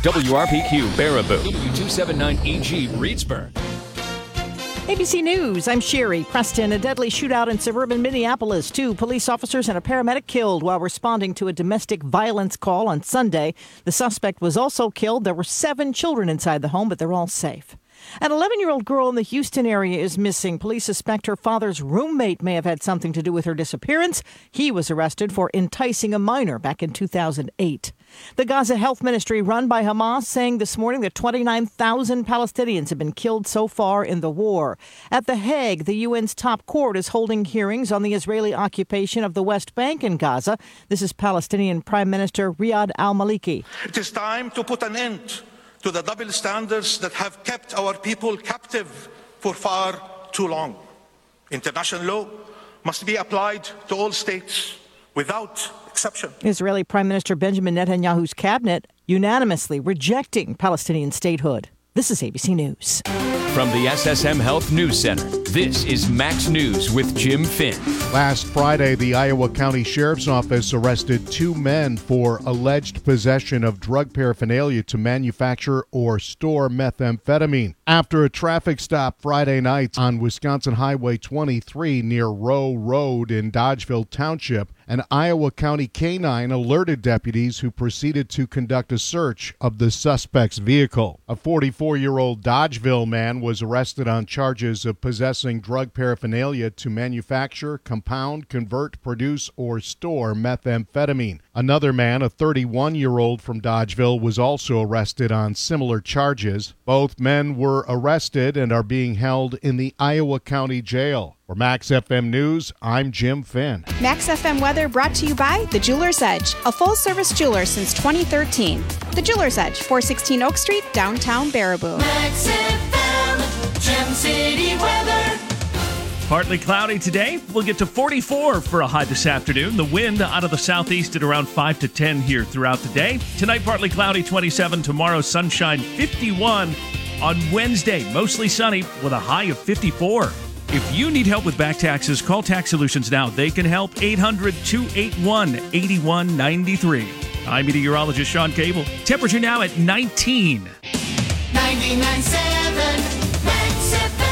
WRPQ Baraboo, W279EG Reedsburg. ABC News, I'm Sherry Preston. A deadly shootout in suburban Minneapolis. 2 police officers and a paramedic killed while responding to a domestic violence call on Sunday. The suspect was also killed. There were 7 children inside the home, but they're all safe. An 11-year-old girl in the Houston area is missing. Police suspect her father's roommate may have had something to do with her disappearance. He was arrested for enticing a minor back in 2008. The Gaza Health Ministry, run by Hamas, saying this morning that 29,000 Palestinians have been killed so far in the war. At The Hague, the UN's top court is holding hearings on the Israeli occupation of the West Bank and Gaza. This is Palestinian Prime Minister Riyad al-Maliki. It is time to put an end to the double standards that have kept our people captive for far too long. International law must be applied to all states without exception. Israeli Prime Minister Benjamin Netanyahu's cabinet unanimously rejecting Palestinian statehood. This is ABC News. From the SSM Health News Center, this is Max News with Jim Finn. Last Friday, the Iowa County Sheriff's Office arrested 2 men for alleged possession of drug paraphernalia to manufacture or store methamphetamine. After a traffic stop Friday night on Wisconsin Highway 23 near Rowe Road in Dodgeville Township, an Iowa County canine alerted deputies who proceeded to conduct a search of the suspect's vehicle. A 44-year-old Dodgeville man was arrested on charges of possessing drug paraphernalia to manufacture, compound, convert, produce, or store methamphetamine. Another man, a 31-year-old from Dodgeville, was also arrested on similar charges. Both men were arrested and are being held in the Iowa County Jail. For Max FM News, I'm Jim Finn. Max FM weather brought to you by The Jeweler's Edge, a full-service jeweler since 2013. The Jeweler's Edge, 416 Oak Street, downtown Baraboo. Max FM, Gem City weather. Partly cloudy today. We'll get to 44 for a high this afternoon. The wind out of the southeast at around 5 to 10 here throughout the day. Tonight, partly cloudy, 27. Tomorrow, sunshine, 51. On Wednesday, mostly sunny with a high of 54. If you need help with back taxes, call Tax Solutions now. They can help. 800-281-8193. I'm meteorologist Sean Cable. Temperature now at 19. 99.7 Max FM.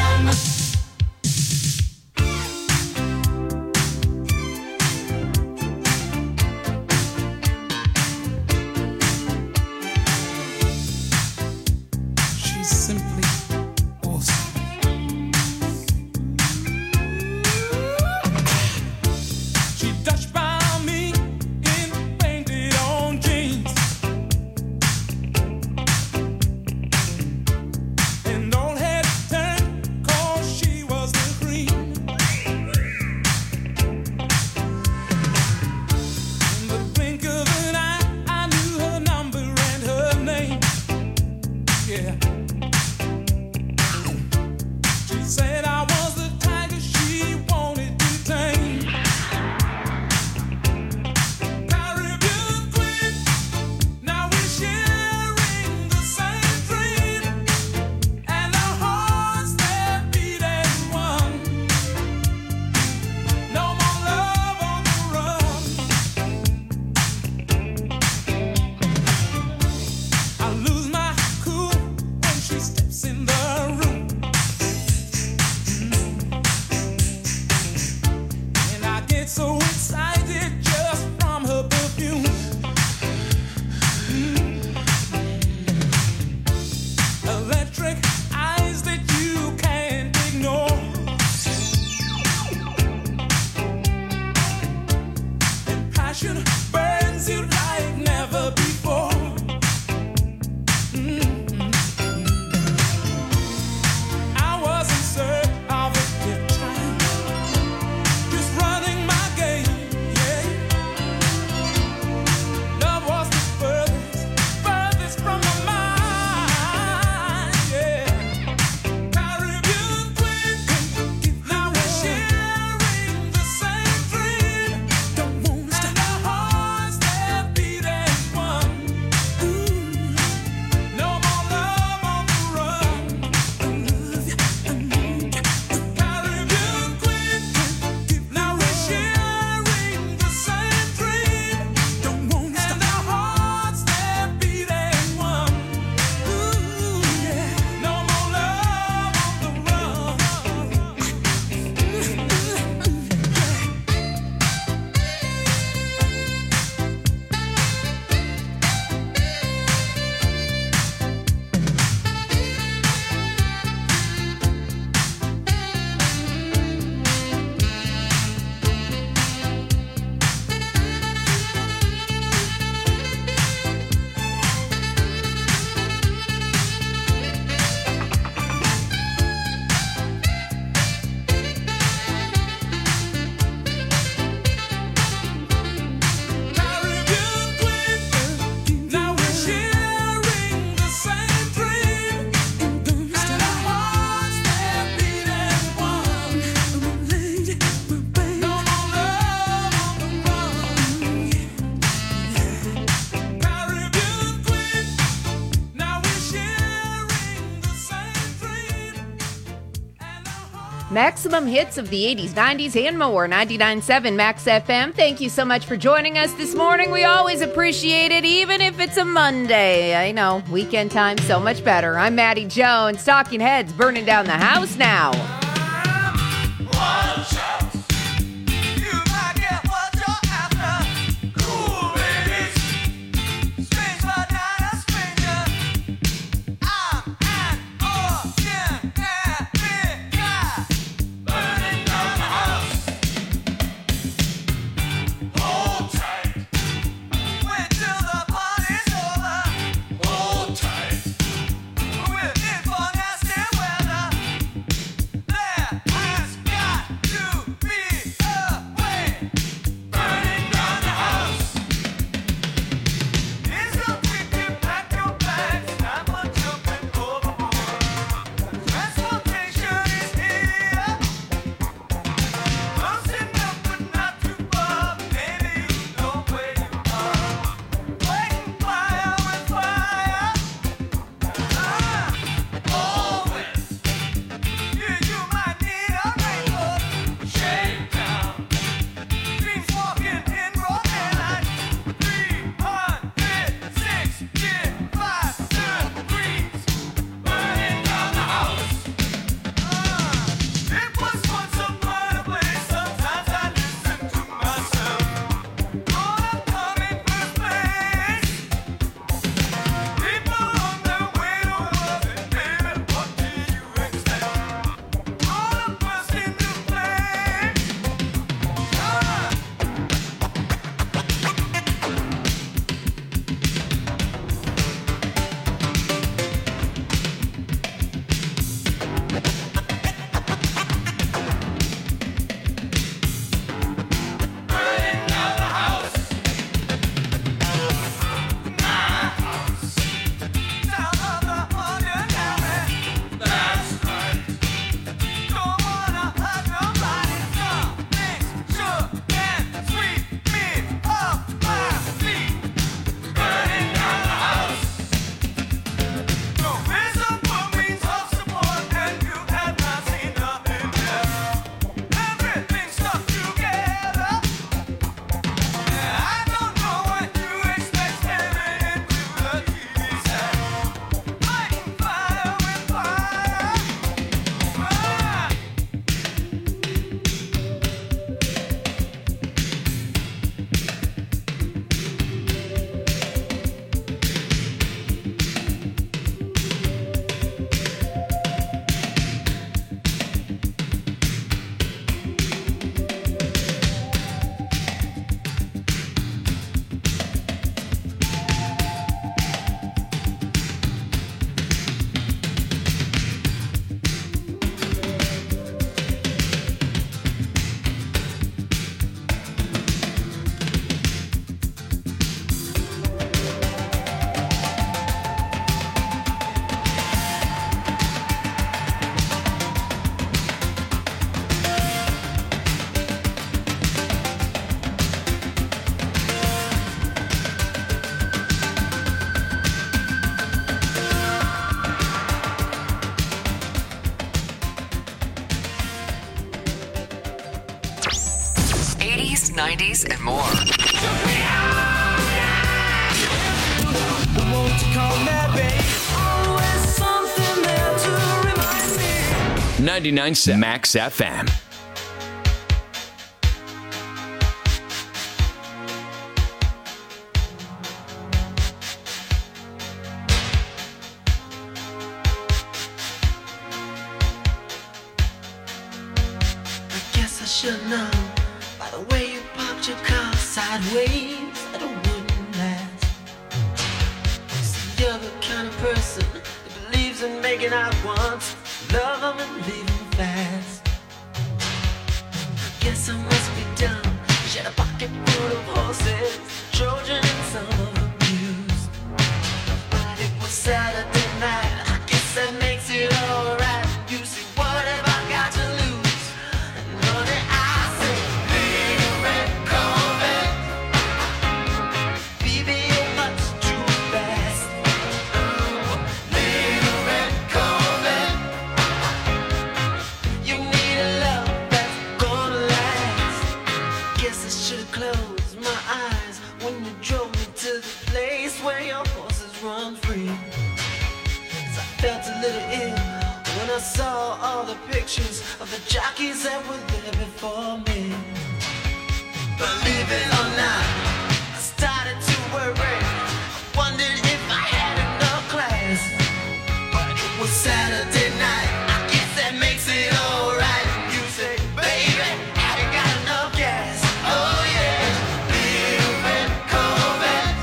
She's simply awesome. She touched by me in painted on jeans, and Maximum hits of the 80s, 90s, and more. 99.7 Max FM. Thank you so much for joining us this morning. We always appreciate it, even if it's a Monday. I know, weekend time, so much better. I'm Maddie Jones. Talking Heads burning down the house now. '90s, and more. 99.7 Max FM. Should know by the way you parked your car sideways that it wouldn't last. See, you're the kind of person that believes in making out once, love them and leave them fast. I guess I must be dumb. She had a pocket full of horses, Trojan and some of them used. But it was Saturday night. I guess that makes it alright. You see, what have I got to lose? You need a close my eyes when you drove me to the place where your horses run free. 'Cause I felt a little ill when I saw all the pictures of the jockeys that were there before me. Believe it or not, I started to worry. I wondered if I had enough class. But it was Saturday night, I guess that makes it alright. You say, baby, have you got enough gas? Oh yeah, little red Corvette.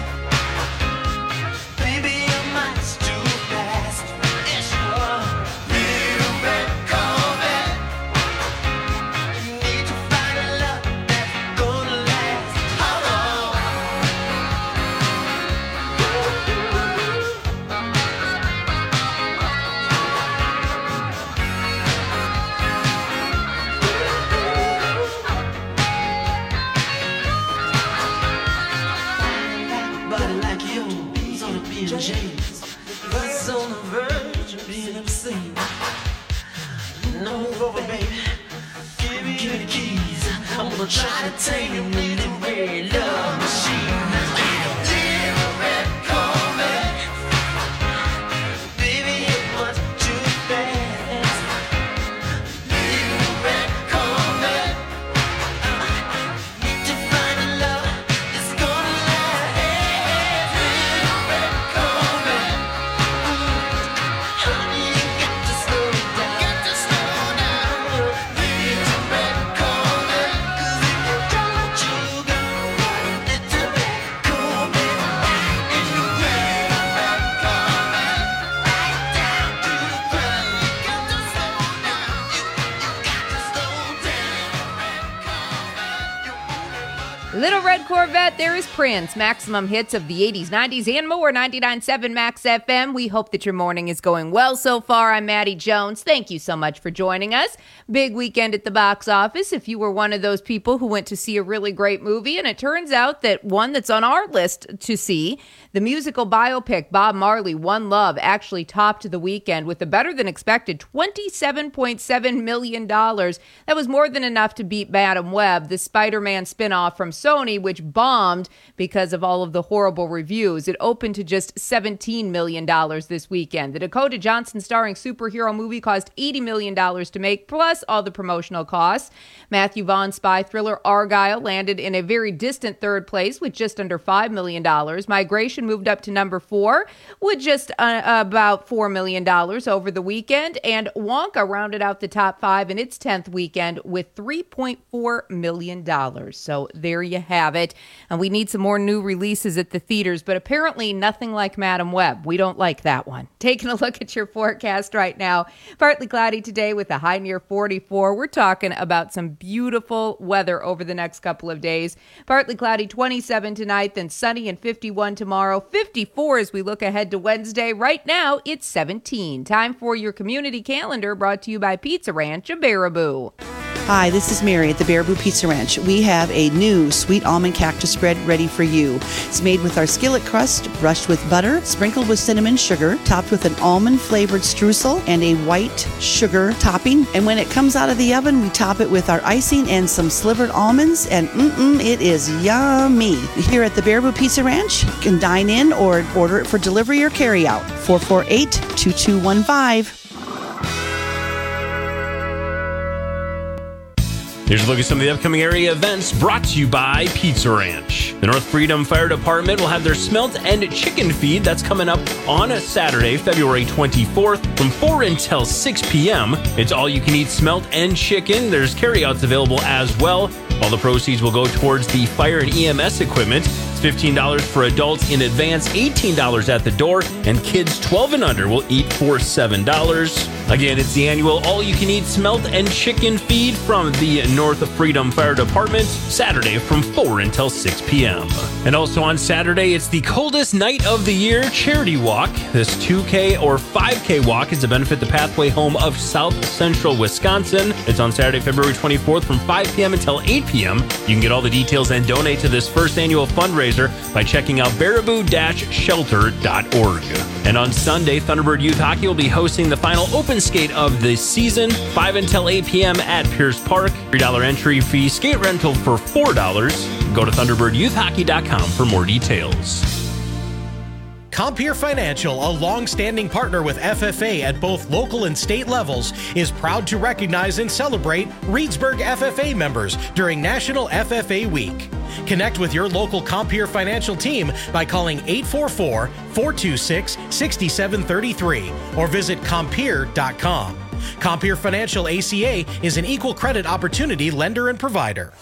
Baby, your mind's too fast. Yes, you are. Little red Corvette. You need to find a love that's gonna last. Oh, body like yours on a B&J's. It's on the verge of being obscene. No, move over, baby. Give me the keys. I'm gonna try to tame your little red love machine. Little red Corvette. Baby, it was too fast. Little red Corvette. Need to find a love that's gonna last. Little red Corvette. Honey, you got to slow down. Got to slow down. Little red Corvette. 'Cause if you don't let you go, little red Corvette. In the red Corvette. Right down to the ground. You got to slow down. You got to slow down. Little Red Corvette, there is Prince. Maximum hits of the 80s, 90s, and more. 99.7 Max FM. We hope that your morning is going well so far. I'm Maddie Jones. Thank you so much for joining us. Big weekend at the box office. If you were one of those people who went to see a really great movie, and it turns out that one that's on our list to see, the musical biopic Bob Marley, One Love, actually topped the weekend with a better than expected $27.7 million. That was more than enough to beat Madam Web, the Spider-Man spinoff from Sony, which bombed because of all of the horrible reviews. It opened to just $17 million this weekend. The Dakota Johnson starring superhero movie cost $80 million to make, plus all the promotional costs. Matthew Vaughn's spy thriller Argylle landed in a very distant third place with just under $5 million. Migration moved up to number 4 with just about $4 million over the weekend. And Wonka rounded out the top 5 in its 10th weekend with $3.4 million. So there you have it. And we need some more new releases at the theaters, but apparently nothing like Madam Web. We don't like that one. Taking a look at your forecast right now. Partly cloudy today with a high near 44. We're talking about some beautiful weather over the next couple of days. Partly cloudy 27 tonight, then sunny and 51 tomorrow. 54 as we look ahead to Wednesday. Right now, it's 17. Time for your community calendar, brought to you by Pizza Ranch of Baraboo. Hi, this is Mary at the Baraboo Pizza Ranch. We have a new sweet almond cactus spread ready for you. It's made with our skillet crust, brushed with butter, sprinkled with cinnamon sugar, topped with an almond-flavored streusel and a white sugar topping. And when it comes out of the oven, we top it with our icing and some slivered almonds, and it is yummy. Here at the Baraboo Pizza Ranch, you can dine in or order it for delivery or carry out. 448-2215. Here's a look at some of the upcoming area events brought to you by Pizza Ranch. The North Freedom Fire Department will have their Smelt and Chicken Feed. That's coming up on Saturday, February 24th from 4 until 6 p.m. It's all you can eat smelt and chicken. There's carryouts available as well. All the proceeds will go towards the fire and EMS equipment. It's $15 for adults in advance, $18 at the door, and kids 12 and under will eat for $7. Again, it's the annual all-you-can-eat smelt and chicken feed from the North Freedom Fire Department, Saturday from 4 until 6 p.m. And also on Saturday, it's the coldest night of the year charity walk. This 2K or 5K walk is to benefit the Pathway Home of South Central Wisconsin. It's on Saturday, February 24th from 5 p.m. until 8 p.m. You can get all the details and donate to this first annual fundraiser by checking out baraboo-shelter.org. And on Sunday, Thunderbird Youth Hockey will be hosting the final Open skate of the season, 5 until 8 p.m. at Pierce Park. $3 entry fee, skate rental for $4. Go to ThunderbirdYouthHockey.com for more details. Compeer Financial, a long-standing partner with FFA at both local and state levels, is proud to recognize and celebrate Reedsburg FFA members during National FFA Week. Connect with your local Compeer Financial team by calling 844-426-6733 or visit Compeer.com. Compeer Financial ACA is an equal credit opportunity lender and provider.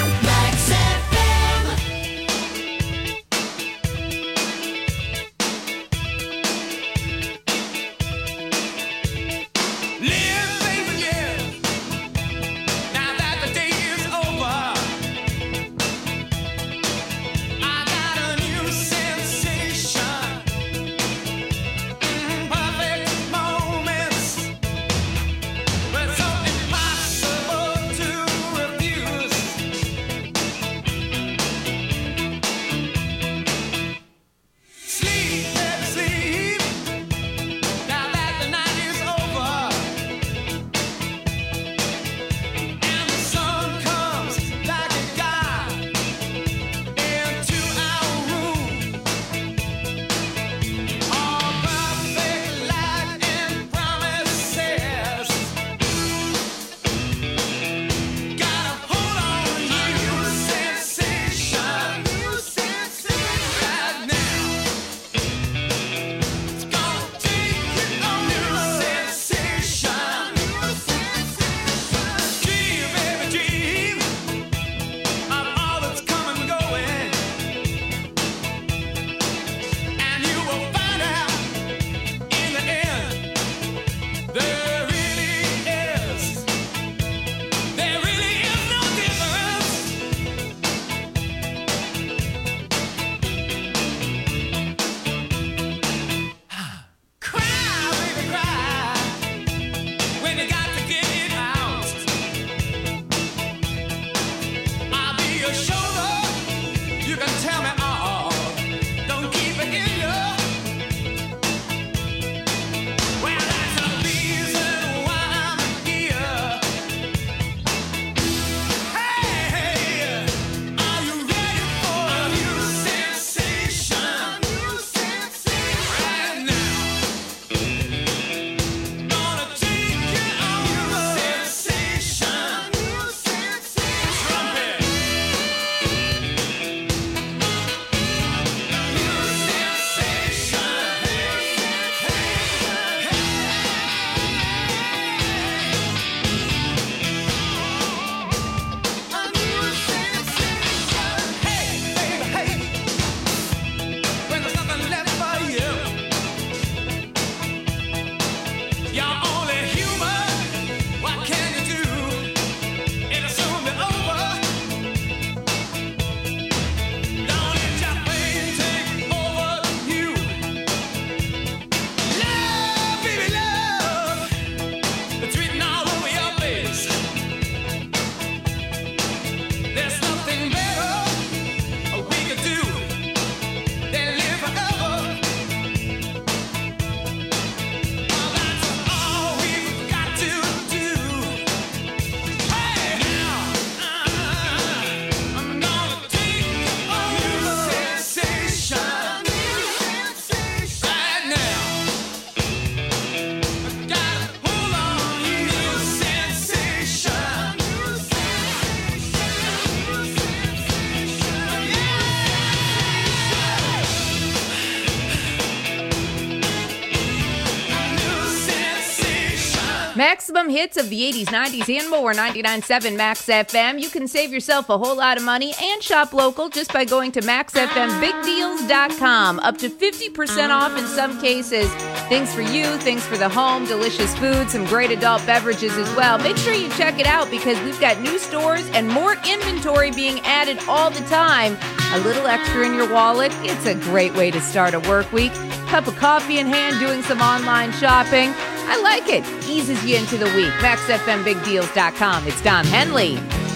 Maximum hits of the 80s, 90s, and more. 99.7 Max FM. You can save yourself a whole lot of money and shop local just by going to MaxFMBigDeals.com. Up to 50% off in some cases. Things for you, things for the home, delicious food, some great adult beverages as well. Make sure you check it out because we've got new stores and more inventory being added all the time. A little extra in your wallet. It's a great way to start a work week. Cup of coffee in hand, doing some online shopping. I like it. Eases you into the week. MaxFMBigDeals.com. It's Don Henley.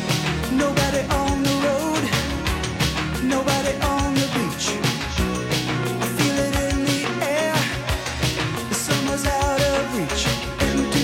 Nobody on the road, nobody on the beach. I feel it in the air, the summer's out of reach. Empty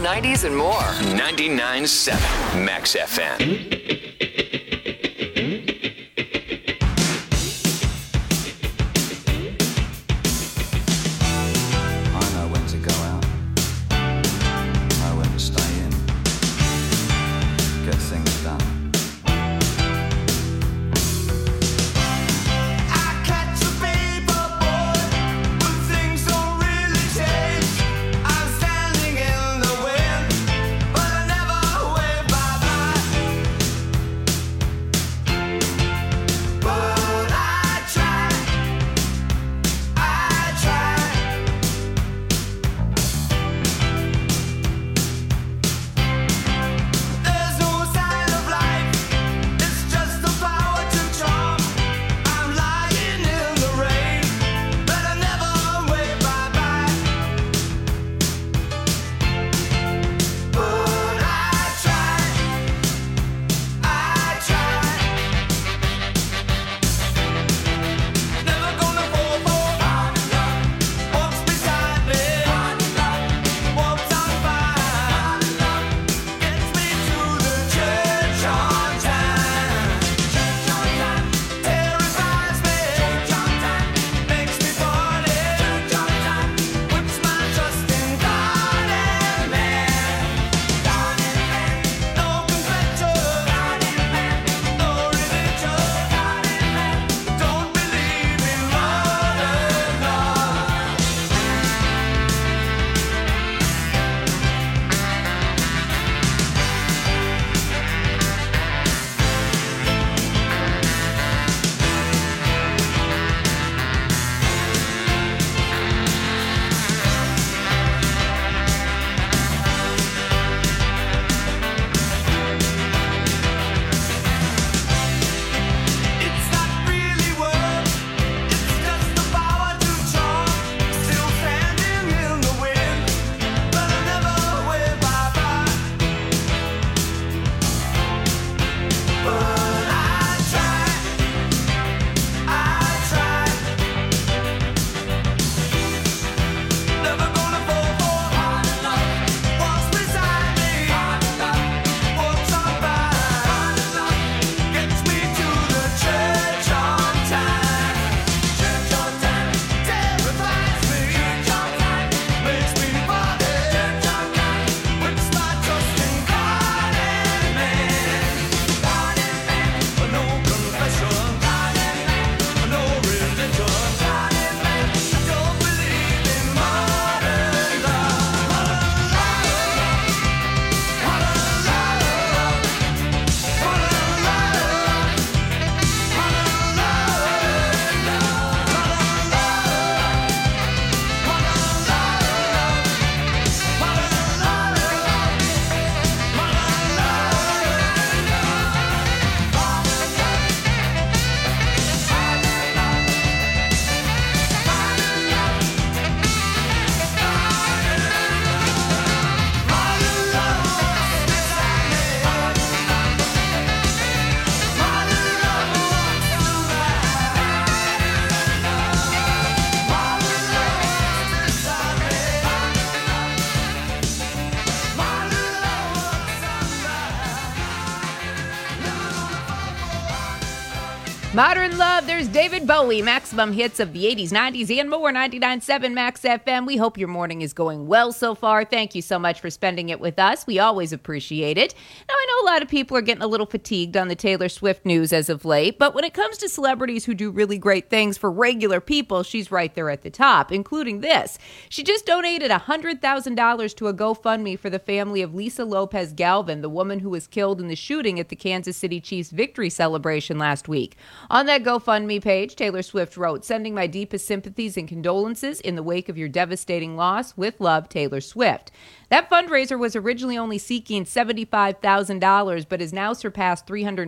90s, and more. 99.7 Max FM. Modern Love, there's David Bowie, maximum hits of the 80s, 90s, and more. 99.7 Max FM. We hope your morning is going well so far. Thank you so much for spending it with us. We always appreciate it. Now, I know a lot of people are getting a little fatigued on the Taylor Swift news as of late, but when it comes to celebrities who do really great things for regular people, she's right there at the top, including this. She just donated $100,000 to a GoFundMe for the family of Lisa Lopez Galvin, the woman who was killed in the shooting at the Kansas City Chiefs victory celebration last week. On that GoFundMe page, Taylor Swift wrote, "Sending my deepest sympathies and condolences in the wake of your devastating loss. With love, Taylor Swift." That fundraiser was originally only seeking $75,000, but has now surpassed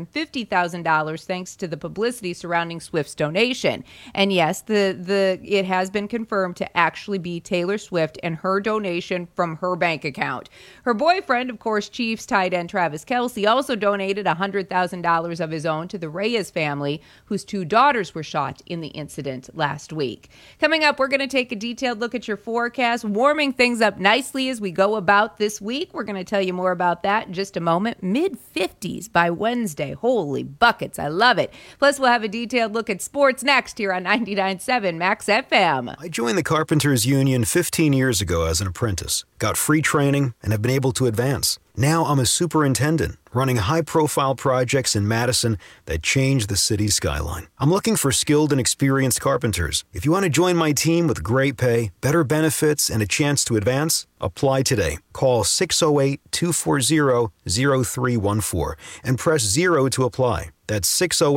$350,000 thanks to the publicity surrounding Swift's donation. And yes, it has been confirmed to actually be Taylor Swift and her donation from her bank account. Her boyfriend, of course, Chiefs tight end Travis Kelce, also donated $100,000 of his own to the Reyes family, whose 2 daughters were shot in the incident last week. Coming up, we're going to take a detailed look at your forecast, warming things up nicely as we go about this week. We're going to tell you more about that in just a moment. Mid-50s by Wednesday. Holy buckets. I love it. Plus, we'll have a detailed look at sports next here on 99.7 Max FM. I joined the Carpenters Union 15 years ago as an apprentice, got free training, and have been able to advance. Now I'm a superintendent, running high-profile projects in Madison that change the city's skyline. I'm looking for skilled and experienced carpenters. If you want to join my team with great pay, better benefits, and a chance to advance, apply today. Call 608-240-0314 and press 0 to apply. That's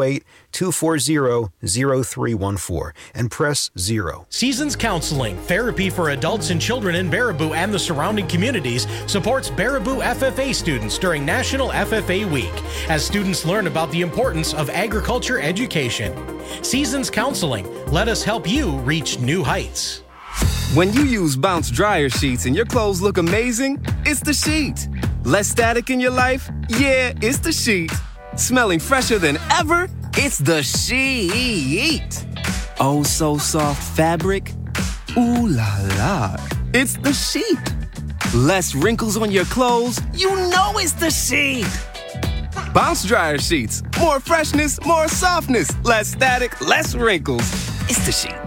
608-240-0314 and press 0. Seasons Counseling, therapy for adults and children in Baraboo and the surrounding communities, supports Baraboo FFA students during National FFA Week as students learn about the importance of agriculture education. Seasons Counseling, let us help you reach new heights. When you use Bounce dryer sheets and your clothes look amazing, it's the sheet. Less static in your life? Yeah, it's the sheet. Smelling fresher than ever? It's the sheet. Oh, so soft fabric? Ooh la la. It's the sheet. Less wrinkles on your clothes? You know it's the sheet. Bounce dryer sheets. More freshness, more softness. Less static, less wrinkles. It's the sheet.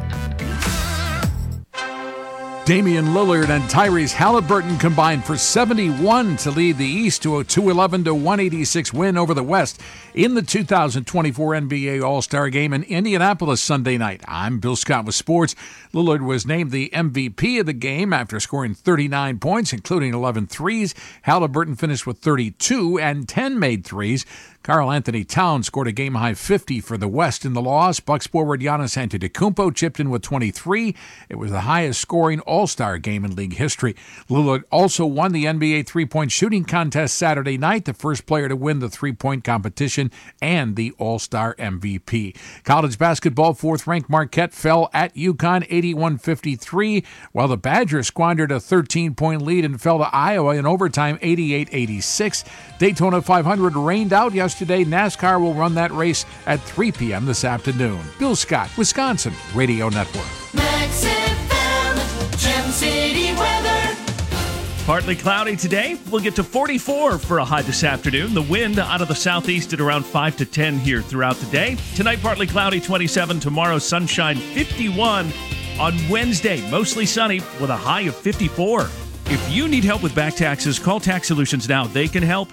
Damian Lillard and Tyrese Halliburton combined for 71 to lead the East to a 211-186 win over the West in the 2024 NBA All-Star Game in Indianapolis Sunday night. I'm Bill Scott with sports. Lillard was named the MVP of the game after scoring 39 points, including 11 threes. Halliburton finished with 32 and 10 made threes. Karl Anthony Towns scored a game-high 50 for the West in the loss. Bucks forward Giannis Antetokounmpo chipped in with 23. It was the highest-scoring All-Star game in league history. Lillard also won the NBA three-point shooting contest Saturday night, the first player to win the three-point competition and the All-Star MVP. College basketball, fourth-ranked Marquette fell at UConn 81-53, while the Badgers squandered a 13-point lead and fell to Iowa in overtime 88-86. Daytona 500 rained out yesterday. NASCAR will run that race at 3 p.m. this afternoon. Bill Scott, Wisconsin Radio Network. Max FM, Gem City weather. Partly cloudy today. We'll get to 44 for a high this afternoon. The wind out of the southeast at around 5 to 10 here throughout the day. Tonight, partly cloudy, 27. Tomorrow, sunshine, 51. On Wednesday, mostly sunny with a high of 54. If you need help with back taxes, call Tax Solutions now. They can help.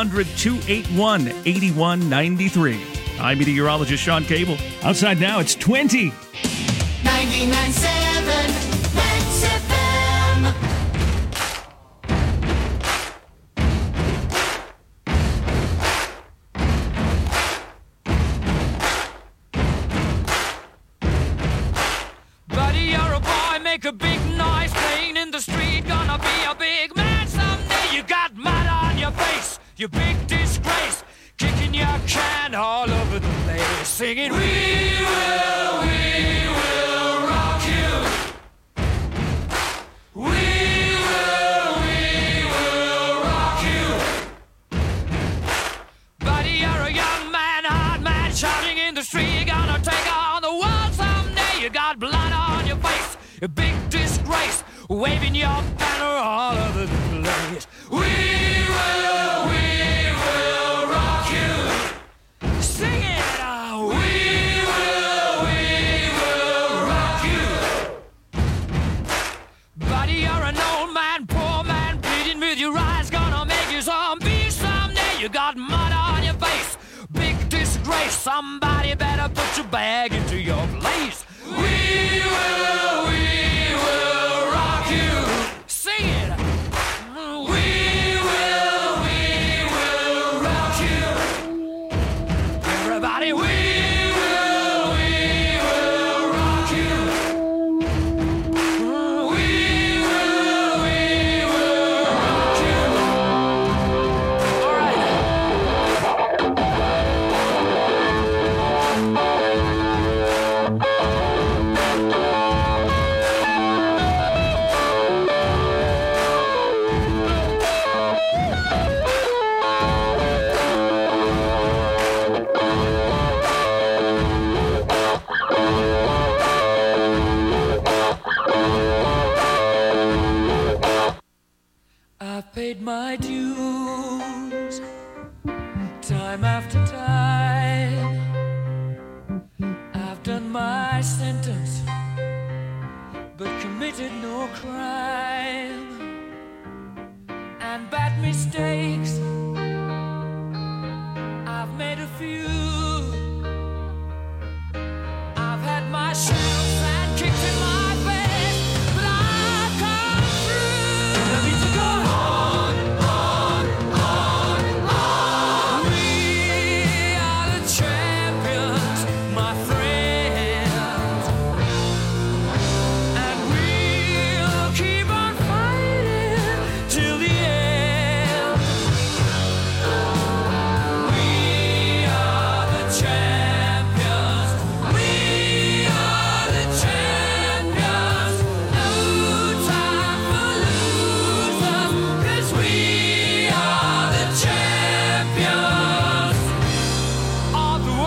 800-281-8193. I'm meteorologist Sean Cable. Outside now, it's 20. 99.7 Max FM. Buddy, you're a boy, make a big noise playing in the street. Gonna be a big man someday. You got mud on your face, you big disgrace. Kicking your can all over the place, singing, we will rock you. We will rock you. Buddy, you're a young man, hard man, shouting in the street. You're gonna take on the world someday. You got blood on your face, a big disgrace, waving your banner all over the place. We will rock you. Sing it out. We will rock you. Buddy, you're an old man, poor man, bleeding with your eyes, gonna make you zombie someday. You got mud on your face, big disgrace. Somebody better put your bag into your place. We will rock you. Sing it. We will rock you. Everybody, we will rock you. We will rock you. All right. paid my dues time after time. I've done my sentence, but committed no crime. And bad mistakes, I've made a few. I've had my shells and kicked in my face, but I've come through. I need to go on. We are the champions, my friends, and we'll keep on fighting till the end. We are the champions. We are the champions. No time for losers, 'cause we are the champions of the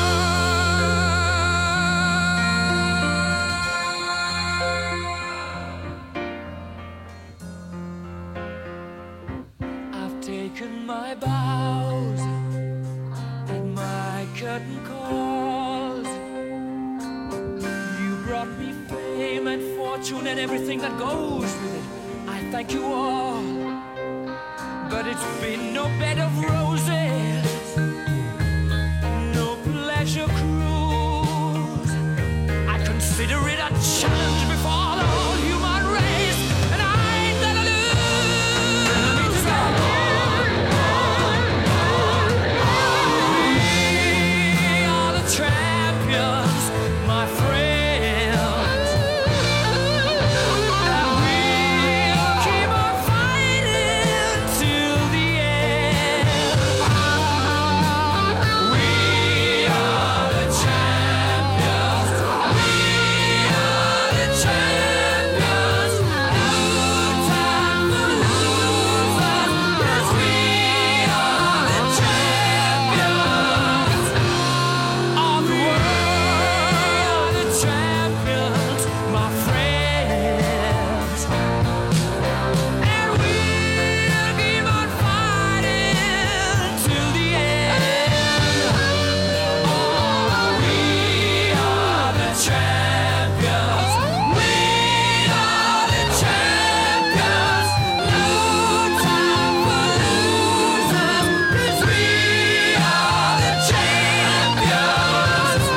world. I've taken my bows and my curtain calls. You brought me fame and fortune and everything that goes with it. I thank you all, but it's been no bed of roses, no pleasure cruise. I consider it a challenge before the whole human race, and I ain't gonna lose. We are the champions, my friends, and we'll keep on fighting till the end. We are the champions. We are the champions. No time for losers, 'cause we are the champions of the world. The champions, my friends, and we'll keep on fighting till the end. Oh, we are the champions. We are the champions. No time for losers, 'cause we are the champions.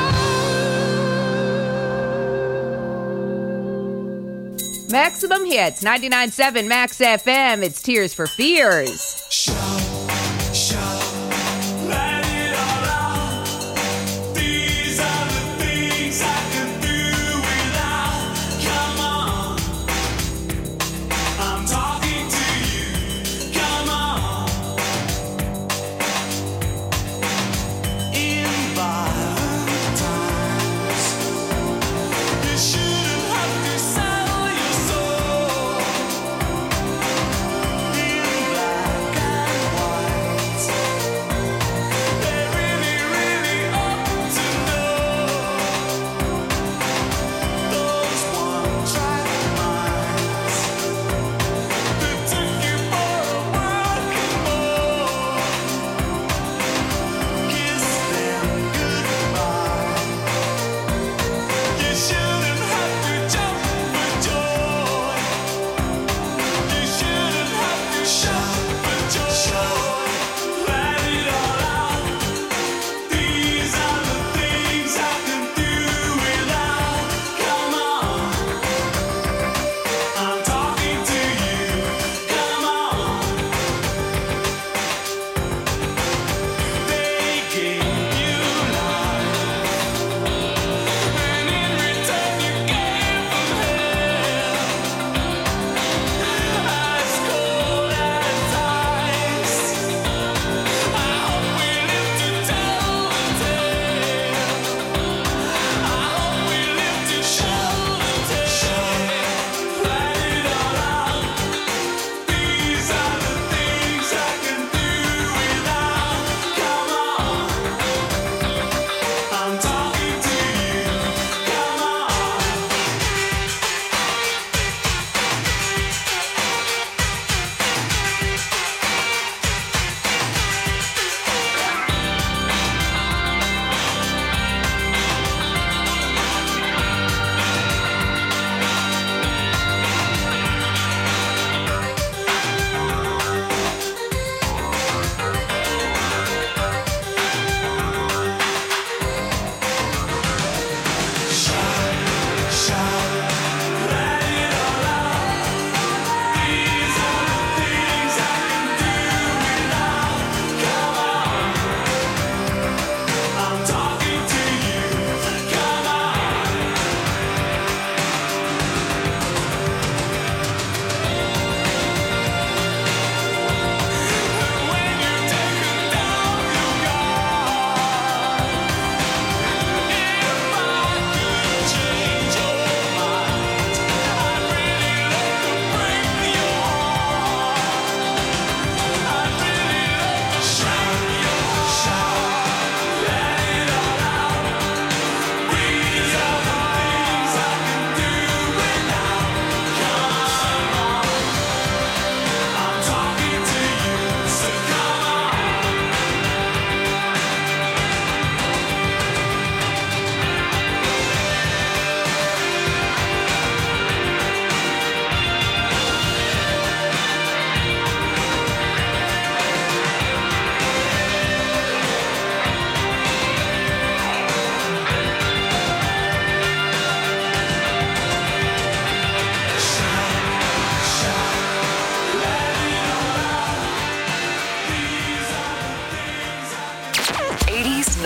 Maximum Hits, 99.7 Max FM. It's Tears for Fears. Let it all out. These are the things I can do without. Come on, I'm talking to you. Come on. In violent times, you shouldn't have to sell your soul. In black and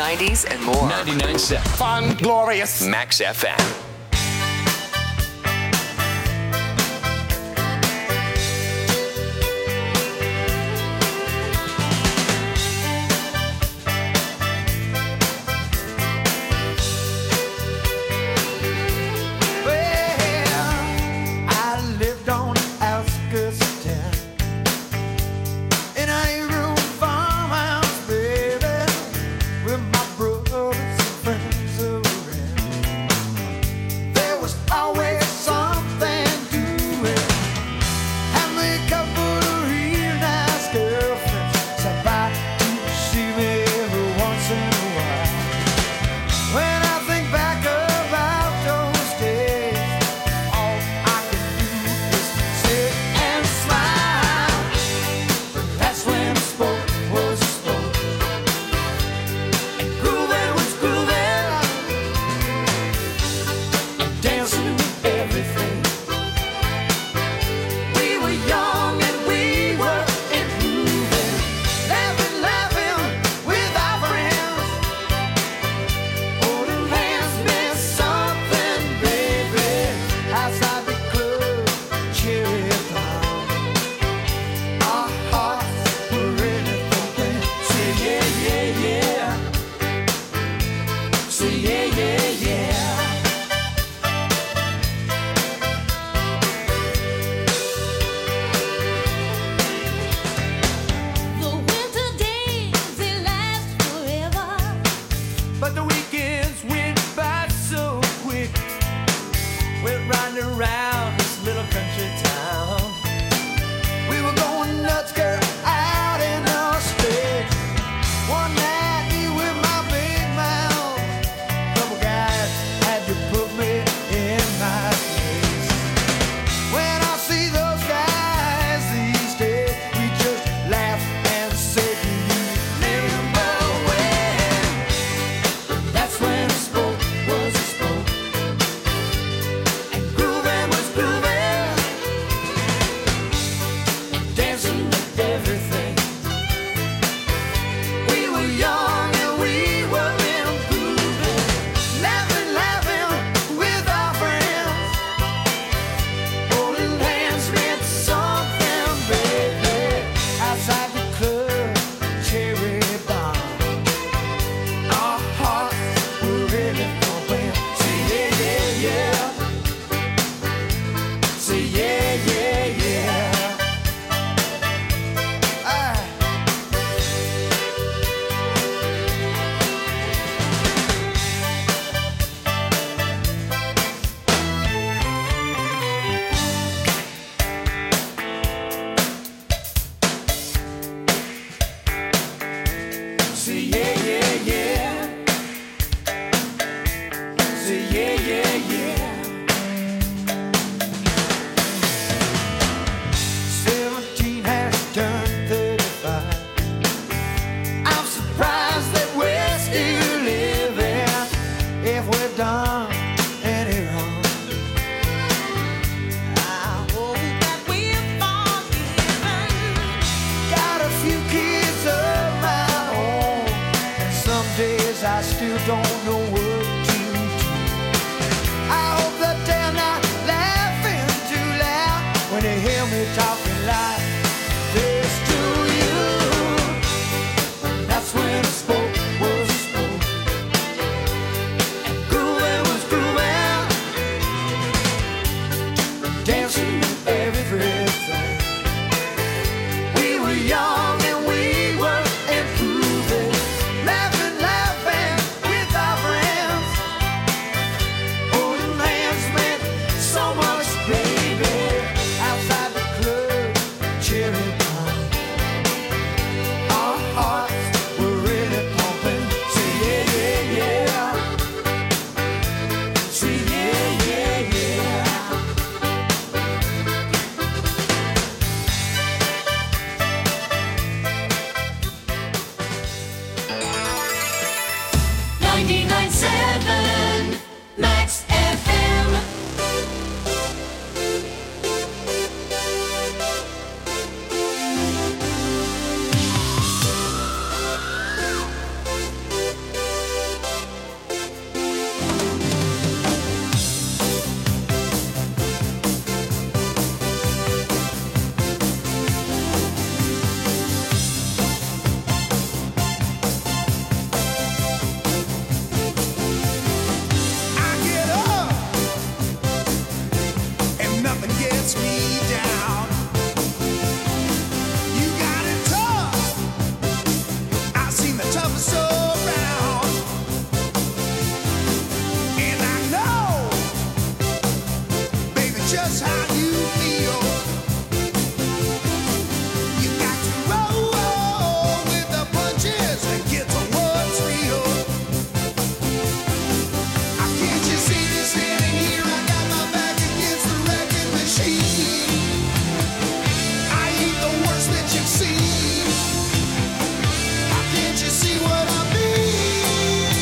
90s, and more. 99.7. Fun, glorious. Max FM. That's when sport was a sport, and grooving was just how you feel. You got to roll with the punches and get to what's real. Can't you see me standing here? I got my back against the wrecking machine. I ain't the worst that you've seen. Can't you see what I mean?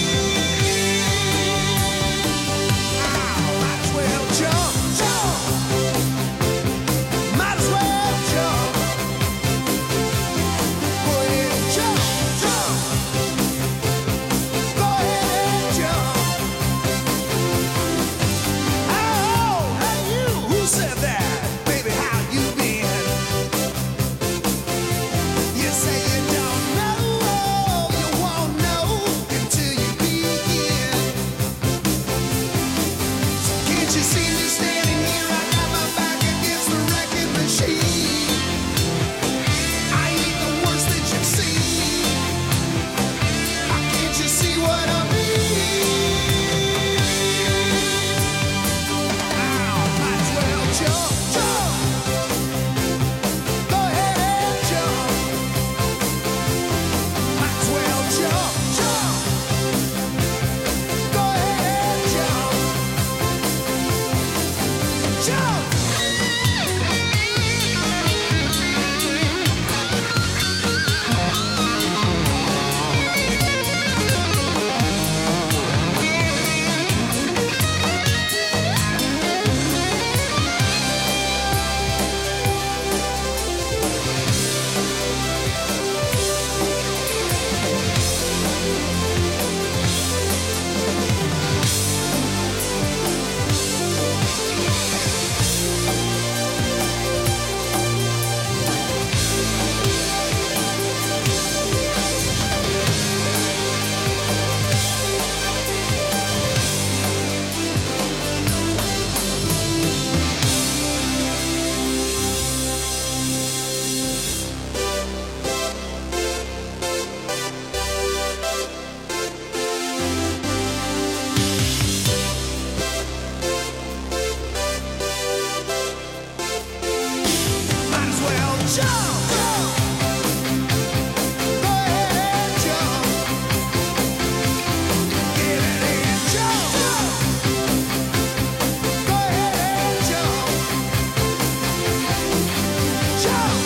Might as well jump, jump. Might as well jump. Go ahead and jump, jump. Go ahead and jump. Oh, hey you, who said that? Baby, how you been? You say you don't know, you won't know until you begin. So can't you see me standing here? I got my back against the wrecking machine. I ain't the worst that you've seen. Can't you see what I mean? Might as well jump, jump. Go ahead and jump. Might as well jump, jump. Go ahead and jump. Jump. Might as well jump, jump. Go ahead and jump. Get it and jump, jump. Go ahead and jump. Jump.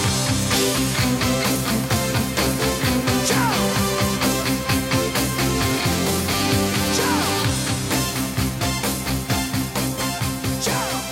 Jump. Jump. Jump.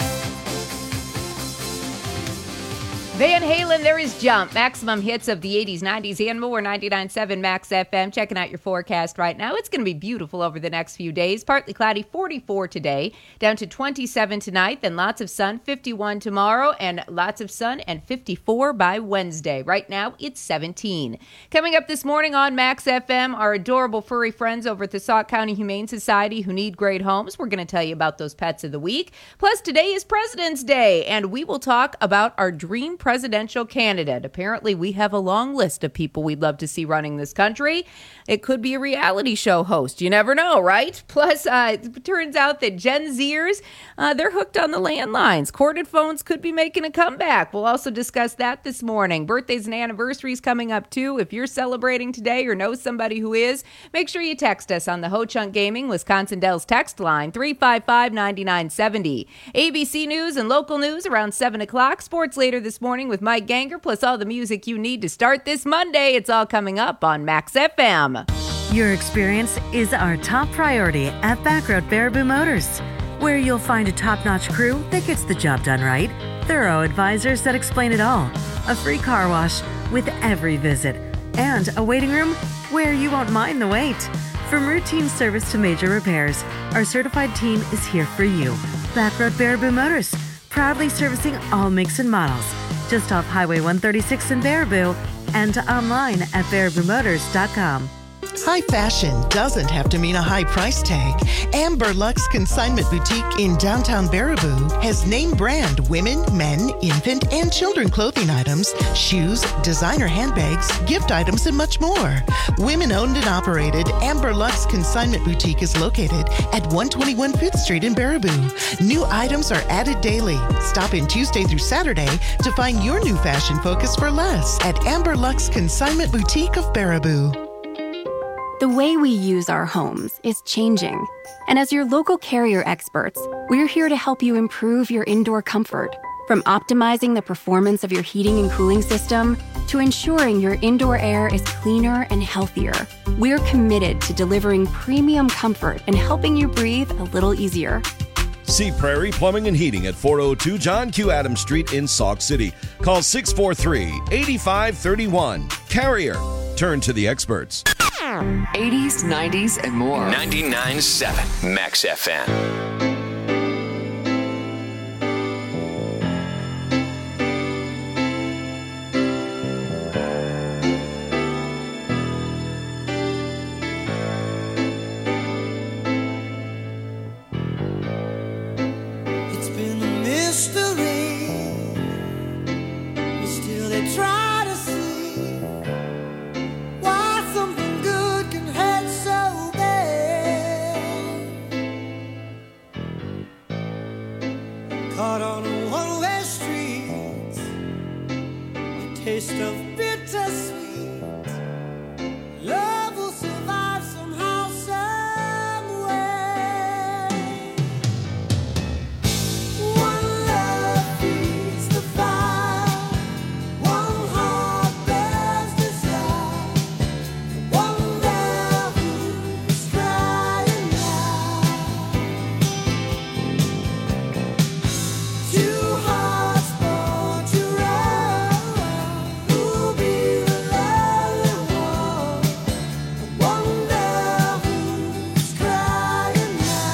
Van Halen, there is Jump. Maximum hits of the 80s, 90s, and more. 99.7 Max FM. Checking out your forecast right now. It's going to be beautiful over the next few days. Partly cloudy, 44 today, down to 27 tonight, then lots of sun, 51 tomorrow, and lots of sun and 54 by Wednesday. Right now, it's 17. Coming up this morning on Max FM, our adorable furry friends over at the Sauk County Humane Society who need great homes. We're going to tell you about those pets of the week. Plus, today is President's Day, and we will talk about our dream presidential candidate. Apparently, we have a long list of people we'd love to see running this country. It could be a reality show host. You never know, right? Plus, it turns out that Gen Zers, they're hooked on the landlines. Corded phones could be making a comeback. We'll also discuss that this morning. Birthdays and anniversaries coming up, too. If you're celebrating today or know somebody who is, make sure you text us on the Ho Chunk Gaming Wisconsin Dells text line, 355-9970. ABC News and local news around 7 o'clock. Sports later this morning with Mike Ganger, plus all the music you need to start this Monday. It's all coming up on Max FM. Your experience is our top priority at Backroad Baraboo Motors, where you'll find a top-notch crew that gets the job done right, thorough advisors that explain it all, a free car wash with every visit, and a waiting room where you won't mind the wait. From routine service to major repairs, our certified team is here for you. Backroad Baraboo Motors, proudly servicing all makes and models. Just off Highway 136 in Baraboo and online at baraboomotors.com. High fashion doesn't have to mean a high price tag. Amber Lux Consignment Boutique in downtown Baraboo has name brand women, men, infant, and children clothing items, shoes, designer handbags, gift items, and much more. Women owned and operated, Amber Lux Consignment Boutique is located at 121 5th Street in Baraboo. New items are added daily. Stop in Tuesday through Saturday to find your new fashion focus for less at Amber Lux Consignment Boutique of Baraboo. The way we use our homes is changing. And as your local Carrier experts, we're here to help you improve your indoor comfort. From optimizing the performance of your heating and cooling system to ensuring your indoor air is cleaner and healthier, we're committed to delivering premium comfort and helping you breathe a little easier. See Prairie Plumbing and Heating at 402 John Q. Adams Street in Sauk City. Call 643-8531. Carrier. Turn to the experts. 80s, 90s, and more. 99.7 Max FM. Caught on a one-way street, a taste of bittersweet. Love will survive somehow, some way. One love feeds the fire, one heart bears desire, one love who's crying now. Two hearts born to run. Who'll be the lonely one? One love who's crying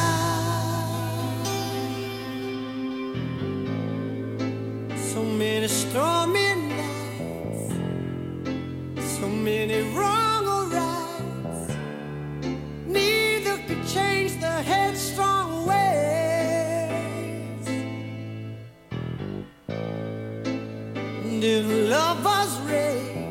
now. So many stormy nights, so many wrong or rights. Neither could change the headstrong ways. And if love was raised